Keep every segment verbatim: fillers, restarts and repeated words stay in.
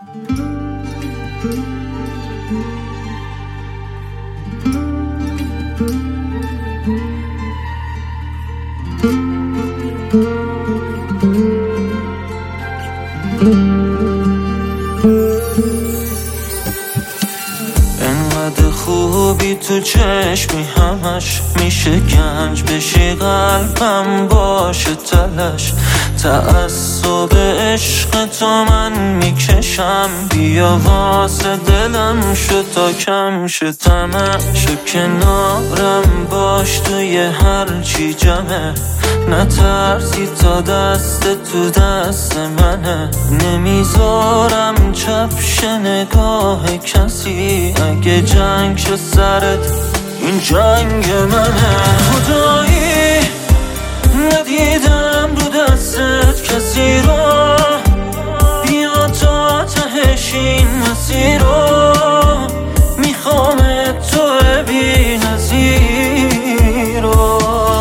انقدر خوبی تو چشمی همش میشه گنج بشی، قلبم باشه تلش. تعصب عشق تو من میکشم، بیا واسه دلم شد تا کم شد تمش. و کنارم باش توی هر چی جمعه، نترسی تا دست تو دست منه. نمیذارم چپش نگاه کسی، اگه جنگ شد سرت این جنگ منه. خدایی ندیدم رو دستت کسی رو، بیا تا تهش این مسیر رو. میخوام تو بی نظیر رو.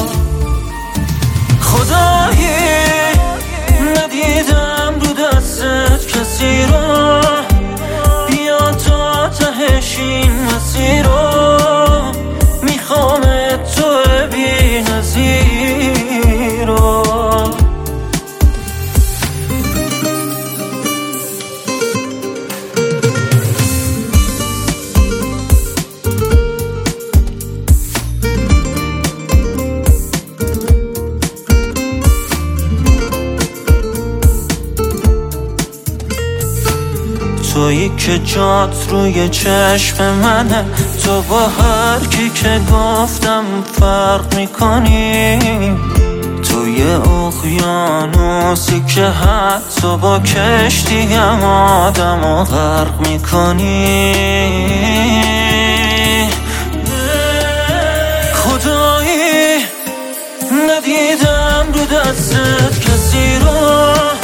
خدایی ندیدم رو دستت کسی رو، بیا تا تهش این مسیر رو. میخوام تو بی نظیر رو. تویی که جات روی چشم منه، تو با هر کی که گفتم فرق میکنی. توی اقیانوسی که حتی با کشتی هم آدم و غرق میکنی. خدایی ندیدم رو دستت کسی رو،